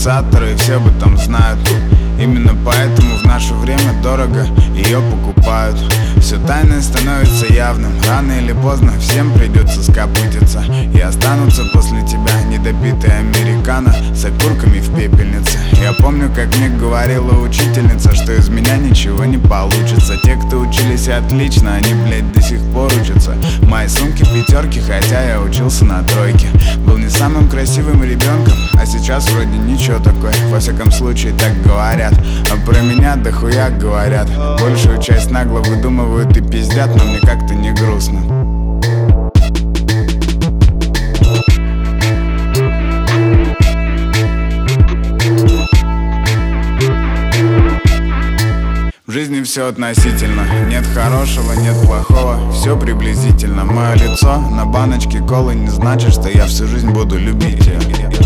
инициаторы, и все об этом знают. Именно поэтому в наше время дорого ее покупают. Все тайное становится явным. Рано или поздно всем придется скопытиться, и останутся после тебя недопитые американо с окурками в пепельнице. Я помню, как мне говорила учительница, что из меня ничего не получится. Те, кто учились отлично, они, блядь, до сих пор учатся. В моей сумке пятерки, хотя я учился на тройке. Был не самым красивым ребенком, а сейчас вроде ничего такой. Во всяком случае так говорят, а про меня дохуя говорят. Большую часть нагло выдумывают и пиздят, но мне как-то не грустно. В жизни все относительно. Нет хорошего, нет плохого, все приблизительно. Мое лицо на баночке колы не значит, что я всю жизнь буду любить ее.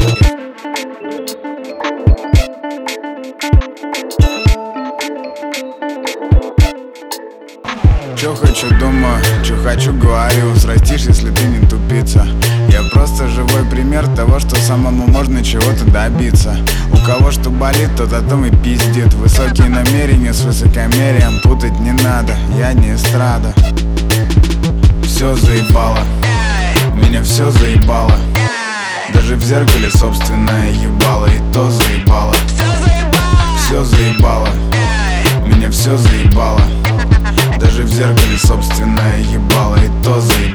Чё хочу, думаю, чё хочу, говорю. Взрастишь, если ты не тупица. Я просто живой пример того, что самому можно чего-то добиться. У кого что болит, тот о том и пиздит. Высокие намерения с высокомерием путать не надо, я не эстрада. Все заебало, меня все заебало. Даже в зеркале собственное ебало, и то заебало. Все заебало, меня все заебало. Даже в зеркале собственное ебало, и то заебало.